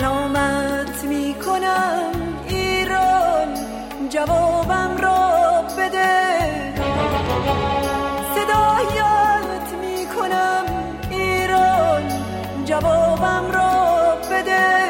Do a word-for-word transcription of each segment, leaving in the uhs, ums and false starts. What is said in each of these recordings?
سلامت می کنم ایران، جوابم را بده. صدایت می کنم ایران، جوابم را بده.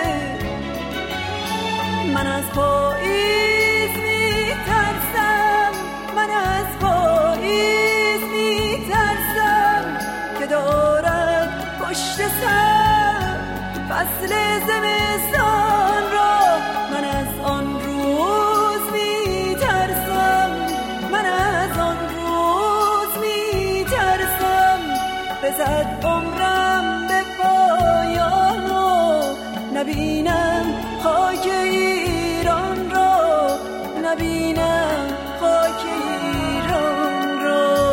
من از پاییز می ترسم، من از پاییز می ترسم که دارد پشت سر فصل زمستان را. من از آن روز می ترسم، من از آن روز می ترسم رسد عمرم به پایان و نبینم خاک ایران را، نبینم خاک ایران را.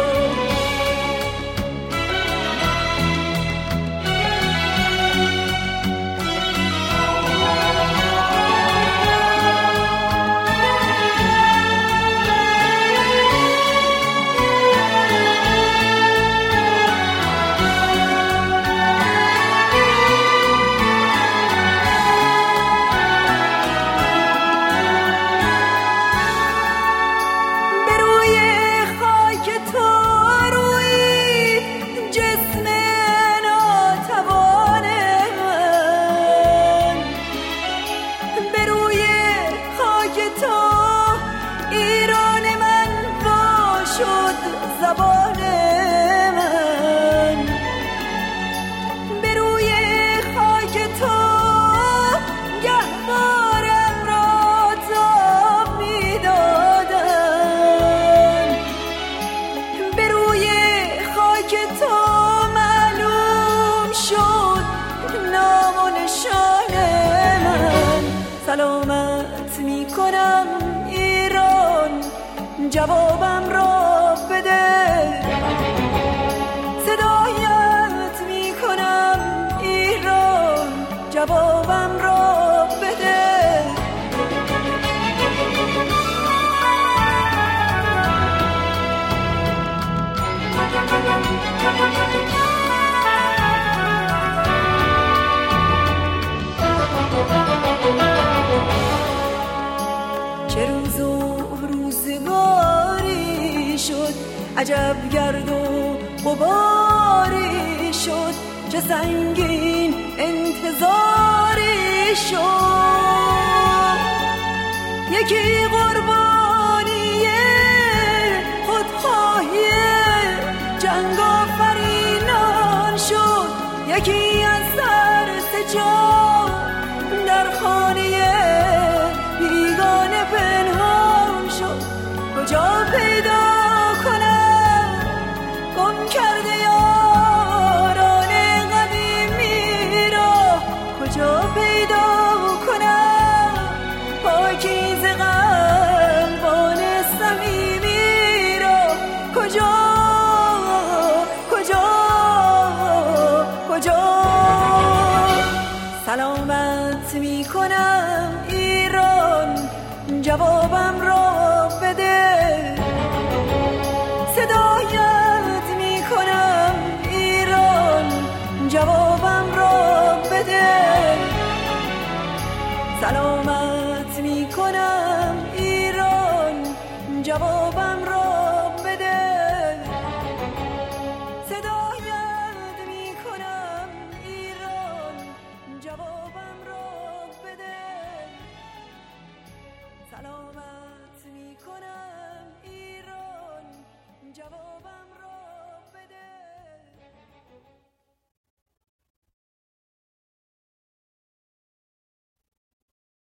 زبان من به روی خاک تو گهوارم را تاب می‌دادن. به روی خاک تو معلوم شد نام و نشان من. سلامت می‌کنم ایران، جوابم را بده. صدایت می کنم ایران، جوابم را بده. چه روز و روزگاری شد، عجب گرد و غباری شد، چه سنگین انتظاری شد. یکی قربانی خودخواهی جنگ آفرینان شد، یکی از سر سجاد در خانه بیگانه پنهان شد. کجا پیدا کنم گم کرده یاران قدیمی را، کجا پیدا کنم پاکیزه قلبان صمیمی را، کجا کجا کجا. سلامت می کنم ایران، جوابم را بده. صدایت می کنم ایران، جوابم را بده. سلامت می کنم